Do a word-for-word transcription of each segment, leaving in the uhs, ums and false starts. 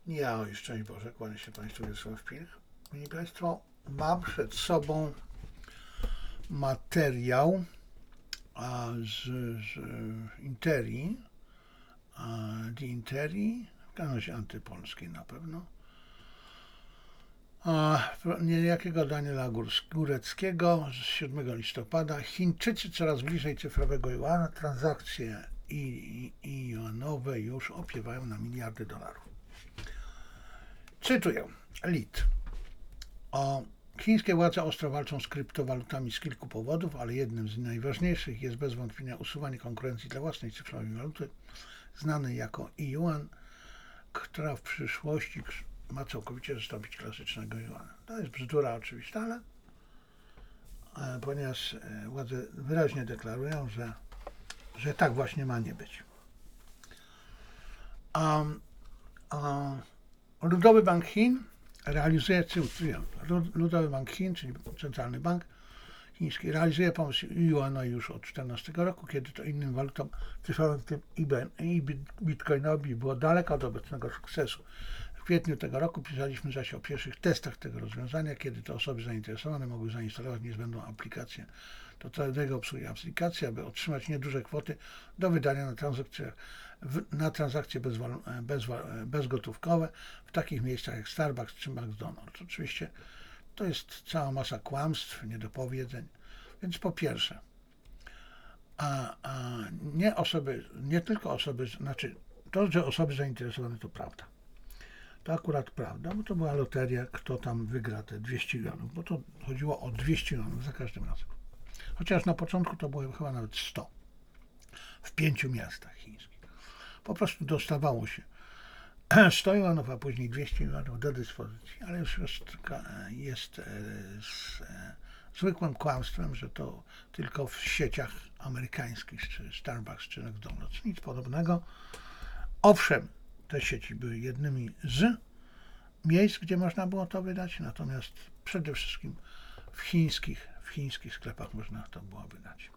Ja, o szczęść Boże, kłaniam się Państwu Wiesław Pilch. Szanowni Państwo, mam przed sobą materiał a, z, z Interii, a, z Interii, w kanazie antypolskiej na pewno, a, niejakiego Daniela Góreckiego z siódmego listopada. Chińczycy coraz bliżej cyfrowego juana, transakcje i, i, i juanowe już opiewają na miliardy dolarów. Cytuję, Lit. O, chińskie władze ostro walczą z kryptowalutami z kilku powodów, ale jednym z najważniejszych jest bez wątpienia usuwanie konkurencji dla własnej cyfrowej waluty, znanej jako e-yuan, która w przyszłości ma całkowicie zastąpić klasycznego juana. To jest bzdura oczywista, ale ponieważ władze wyraźnie deklarują, że, że tak właśnie ma nie być. Um, um, Ludowy Bank Chin realizuje, cytuję, Ludowy Bank Chin, czyli Centralny Bank Chiński, realizuje pomysł juana już od czternastego roku, kiedy to innym walutom cyfrowym, w tym i bitcoinowi, było daleko od obecnego sukcesu. W kwietniu tego roku pisaliśmy zaś o pierwszych testach tego rozwiązania, kiedy to osoby zainteresowane mogły zainstalować niezbędną aplikację do całego obsługi aplikacji, aby otrzymać nieduże kwoty do wydania na transakcje, na transakcje bezwal, bez, bezgotówkowe w takich miejscach jak Starbucks czy McDonald's. Oczywiście to jest cała masa kłamstw, niedopowiedzeń. Więc po pierwsze, a, a nie osoby, nie tylko osoby, znaczy to, że osoby zainteresowane to prawda. To akurat prawda, bo to była loteria, kto tam wygra te dwieście juanów, bo to chodziło o dwieście juanów za każdym razem. Chociaż na początku to było chyba nawet sto w pięciu miastach chińskich. Po prostu dostawało się sto juanów, a później dwieście juanów do dyspozycji, ale już jest, jest z, zwykłym kłamstwem, że to tylko w sieciach amerykańskich, czy Starbucks, czy McDonald's. Nic podobnego. Owszem, te sieci były jednymi z miejsc, gdzie można było to wydać, natomiast przede wszystkim w chińskich, w chińskich sklepach można to było wydać.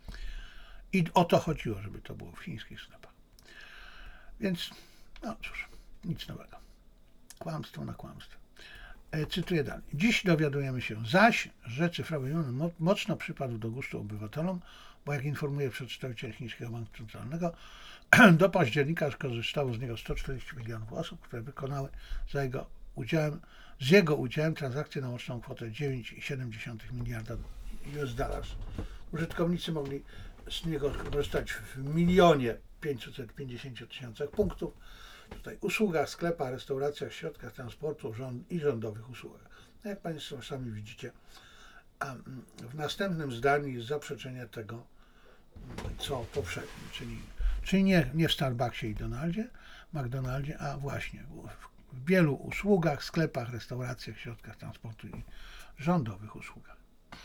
I o to chodziło, żeby to było w chińskich sklepach. Więc, no cóż, nic nowego. Kłamstwo na kłamstwo. E, cytuję dalej. Dziś dowiadujemy się zaś, że cyfrowy juan mocno przypadł do gustu obywatelom, bo jak informuje przedstawiciel Chińskiego Banku Centralnego, do października skorzystało z niego sto czterdzieści milionów osób, które wykonały za jego udziałem, z jego udziałem transakcje na łączną kwotę dziewięć przecinek siedem miliarda U S dollars. Użytkownicy mogli z niego korzystać w milionie pięćset pięćdziesiąt tysiącach punktów. Tutaj usługach, sklepach, restauracjach, środkach transportu rząd i rządowych usługach. No jak Państwo sami widzicie, a w następnym zdaniu jest zaprzeczenie tego, co poprzednim, czyli, czyli nie, nie w Starbucksie i Donaldzie, McDonaldzie, a właśnie w, w wielu usługach, sklepach, restauracjach, środkach transportu i rządowych usługach.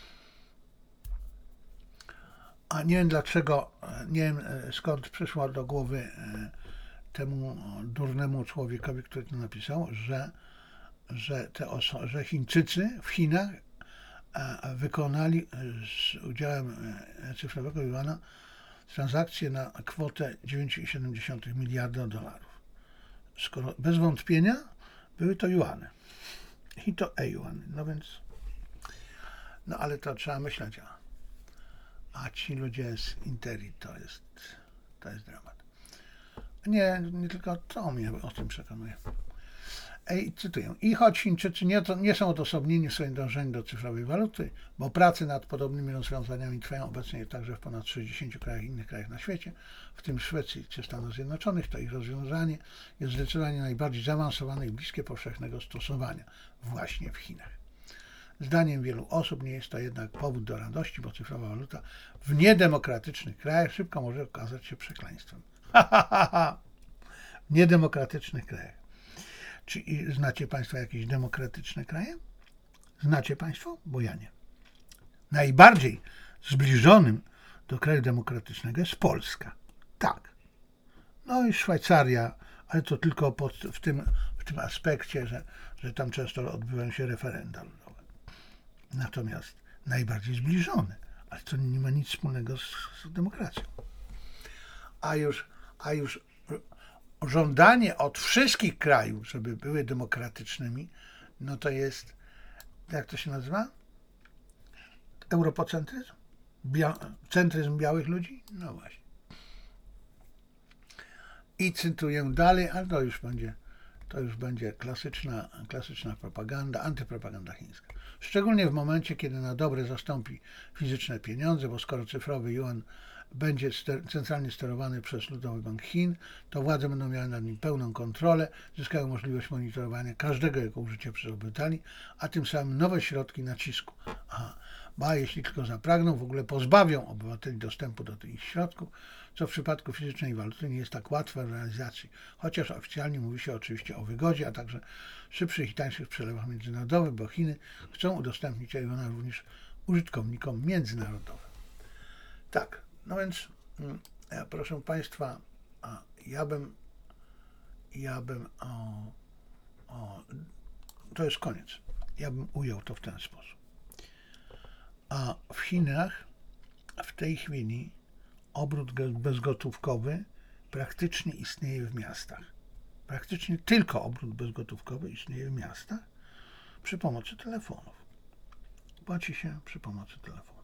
A nie wiem dlaczego, nie wiem skąd przyszło do głowy temu durnemu człowiekowi, który to napisał, że, że, te oso- że Chińczycy w Chinach wykonali z udziałem cyfrowego juana transakcje na kwotę dziewięć przecinek siedem miliarda dolarów. Skoro bez wątpienia były to juany. I to e-juany. No więc, no ale to trzeba myśleć, a, a ci ludzie z Interii to jest, to jest dramat. Nie, nie tylko to mnie o tym przekonuje. Ej, cytuję. I choć Chińczycy nie, to, nie są odosobnieni w swoim dążeniu do cyfrowej waluty, bo prace nad podobnymi rozwiązaniami trwają obecnie także w ponad sześćdziesięciu krajach i innych krajach na świecie, w tym Szwecji czy Stanach Zjednoczonych, to ich rozwiązanie jest zdecydowanie najbardziej zaawansowane i bliskie powszechnego stosowania właśnie w Chinach. Zdaniem wielu osób nie jest to jednak powód do radości, bo cyfrowa waluta w niedemokratycznych krajach szybko może okazać się przekleństwem. Ha, ha, ha, ha. W niedemokratycznych krajach. Czy znacie Państwo jakieś demokratyczne kraje? Znacie Państwo? Bo ja nie. Najbardziej zbliżonym do kraju demokratycznego jest Polska. Tak. No i Szwajcaria, ale to tylko pod, w, tym, w tym aspekcie, że, że tam często odbywają się referenda ludowe. Natomiast najbardziej zbliżone, ale to nie ma nic wspólnego z, z demokracją. A już, a już żądanie od wszystkich krajów, żeby były demokratycznymi, no to jest, jak to się nazywa? Europocentryzm? Bia- centryzm białych ludzi? No właśnie. I cytuję dalej, ale to już będzie, to już będzie klasyczna, klasyczna propaganda, antypropaganda chińska. Szczególnie w momencie, kiedy na dobre zastąpi fizyczne pieniądze, bo skoro cyfrowy yuan będzie ster- centralnie sterowany przez Ludowy Bank Chin, to władze będą miały nad nim pełną kontrolę, zyskają możliwość monitorowania każdego jego użycia przez obywateli, a tym samym nowe środki nacisku. Aha. Ba, jeśli tylko zapragną, w ogóle pozbawią obywateli dostępu do tych środków, co w przypadku fizycznej waluty nie jest tak łatwe w realizacji, chociaż oficjalnie mówi się oczywiście o wygodzie, a także szybszych i tańszych przelewach międzynarodowych, bo Chiny chcą udostępnić yuana również użytkownikom międzynarodowym. Tak, no więc ja, proszę Państwa, ja bym, ja bym, o, o, to jest koniec, ja bym ujął to w ten sposób. A w Chinach w tej chwili obrót bezgotówkowy praktycznie istnieje w miastach. Praktycznie tylko obrót bezgotówkowy istnieje w miastach przy pomocy telefonów. Płaci się przy pomocy telefonu.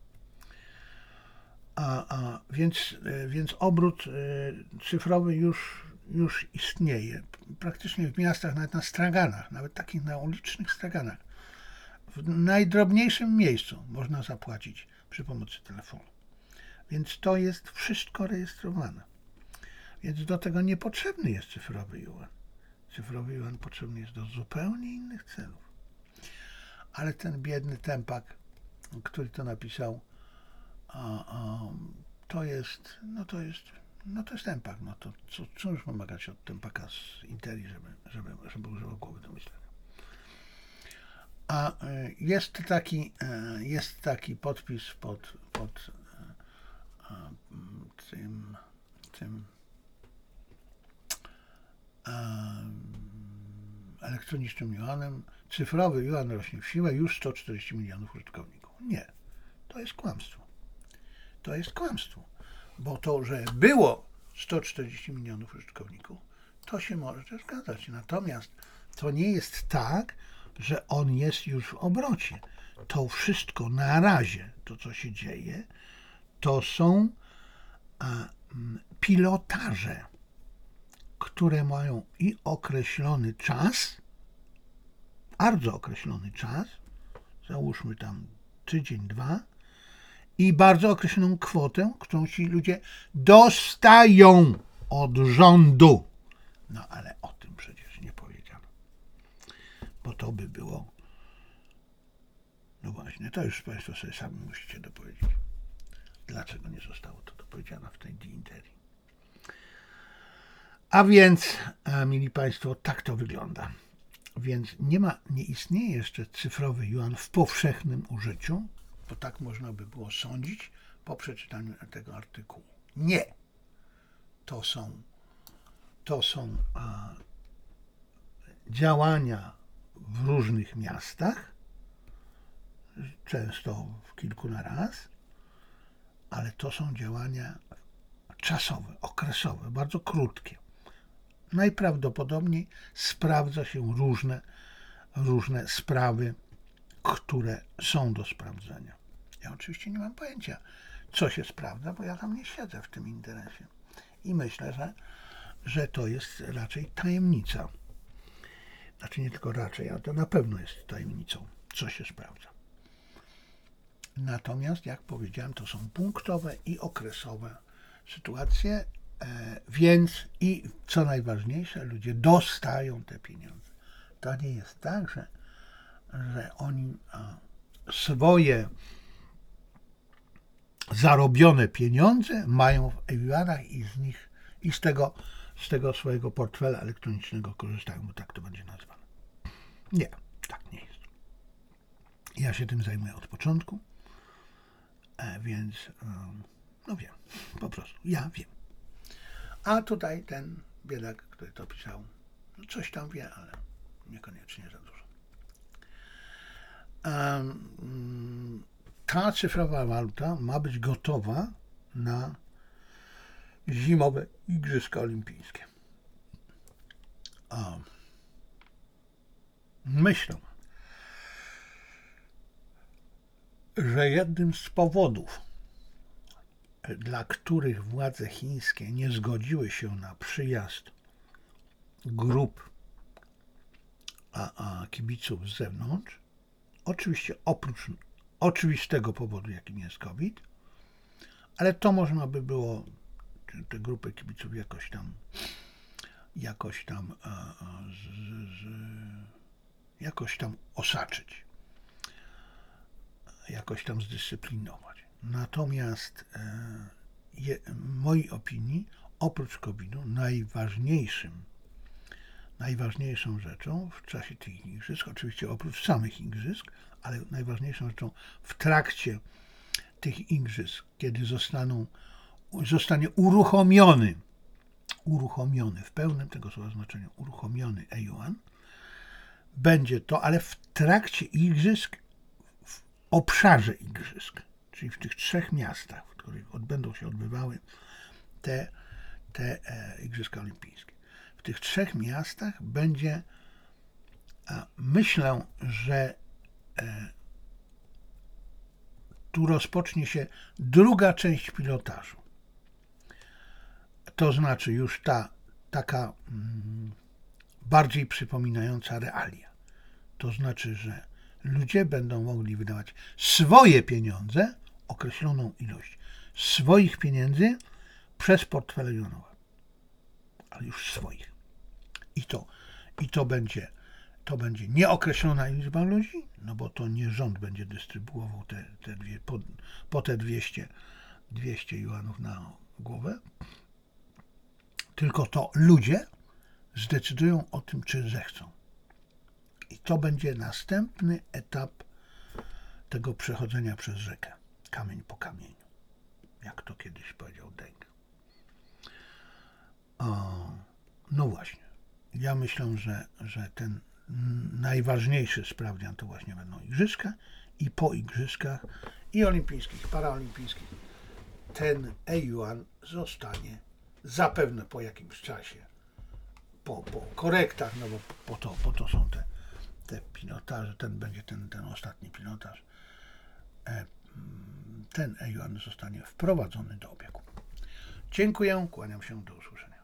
A, a więc, więc obrót cyfrowy już, już istnieje. Praktycznie w miastach, nawet na straganach, nawet takich na ulicznych straganach. W najdrobniejszym miejscu można zapłacić przy pomocy telefonu. Więc to jest wszystko rejestrowane. Więc do tego niepotrzebny jest cyfrowy yuan. Cyfrowy yuan potrzebny jest do zupełnie innych celów. Ale ten biedny tempak, który to napisał, a, a, to jest, no to jest, no to jest tempak. No to co, co już wymagać od tempaka z Interi, żeby, żeby, żeby używał głowy do myślenia. A jest taki, jest taki podpis pod, pod tym, tym elektronicznym yuanem. Cyfrowy yuan rośnie w siłę, już sto czterdzieści milionów użytkowników. Nie, to jest kłamstwo. To jest kłamstwo, bo to, że było sto czterdzieści milionów użytkowników, to się może zgadzać. Natomiast to nie jest tak, że on jest już w obrocie. To wszystko na razie, to co się dzieje, to są a, pilotaże, które mają i określony czas, bardzo określony czas, załóżmy tam tydzień, dwa, i bardzo określoną kwotę, którą ci ludzie dostają od rządu. No ale o tym przecież nie powiedziano. Bo to by było, no właśnie, to już Państwo sobie sami musicie dopowiedzieć. Dlaczego nie zostało to dopowiedziane w tej diinterii? A więc, mili Państwo, tak to wygląda. Więc nie ma, nie istnieje jeszcze cyfrowy yuan w powszechnym użyciu, bo tak można by było sądzić po przeczytaniu tego artykułu. Nie. To są, to są a, działania w różnych miastach, często w kilku na raz, ale to są działania czasowe, okresowe, bardzo krótkie. Najprawdopodobniej sprawdza się różne, różne sprawy, które są do sprawdzenia. Ja oczywiście nie mam pojęcia, co się sprawdza, bo ja tam nie siedzę w tym interesie. I myślę, że, że to jest raczej tajemnica. Znaczy nie tylko raczej, ale to na pewno jest tajemnicą, co się sprawdza. Natomiast, jak powiedziałem, to są punktowe i okresowe sytuacje, e, więc i co najważniejsze, ludzie dostają te pieniądze. To nie jest tak, że, że oni a, swoje zarobione pieniądze mają w yuanach i z nich i z tego, z tego swojego portfela elektronicznego korzystają, bo tak to będzie nazwane. Nie, tak nie jest. Ja się tym zajmuję od początku, więc no wiem, po prostu ja wiem. A tutaj ten biedak, który to pisał, no coś tam wie, ale niekoniecznie za dużo. Um, ta cyfrowa waluta ma być gotowa na zimowe Igrzyska Olimpijskie. A, myślę, że jednym z powodów, dla których władze chińskie nie zgodziły się na przyjazd grup a, a kibiców z zewnątrz, oczywiście oprócz oczywistego powodu, jakim jest COVID, ale to można by było te grupy kibiców jakoś tam jakoś tam a, a, z, z, jakoś tam osaczyć, jakoś tam zdyscyplinować. Natomiast e, je, w mojej opinii, oprócz kowida, najważniejszym, najważniejszą rzeczą w czasie tych igrzysk, oczywiście oprócz samych igrzysk, ale najważniejszą rzeczą w trakcie tych igrzysk, kiedy zostaną, zostanie uruchomiony, uruchomiony w pełnym tego słowa znaczeniu, uruchomiony E-Yuan, będzie to, ale w trakcie igrzysk, w obszarze igrzysk, czyli w tych trzech miastach, w których odbędą się odbywały te, te e, Igrzyska Olimpijskie. W tych trzech miastach będzie, a myślę, że e, tu rozpocznie się druga część pilotażu. To znaczy już ta taka mm, bardziej przypominająca realia. To znaczy, że ludzie będą mogli wydawać swoje pieniądze, określoną ilość swoich pieniędzy przez portfele juanowe. Ale już swoich. I to, i to będzie to będzie nieokreślona liczba ludzi, no bo to nie rząd będzie dystrybuował te, te dwie, po, po te dwieście, dwieście juanów na głowę, tylko to ludzie zdecydują o tym, czy zechcą. I to będzie następny etap tego przechodzenia przez rzekę, kamień po kamieniu, jak to kiedyś powiedział Deng. O, no właśnie, ja myślę, że, że ten najważniejszy sprawdzian to właśnie będą igrzyska i po igrzyskach i olimpijskich, paraolimpijskich ten E-Yuan zostanie zapewne po jakimś czasie, po, po korektach, no bo po to, po to są te, te pilotaże, ten będzie ten, ten ostatni pilotaż, ten E-Yuan zostanie wprowadzony do obiegu. Dziękuję, kłaniam się, do usłyszenia.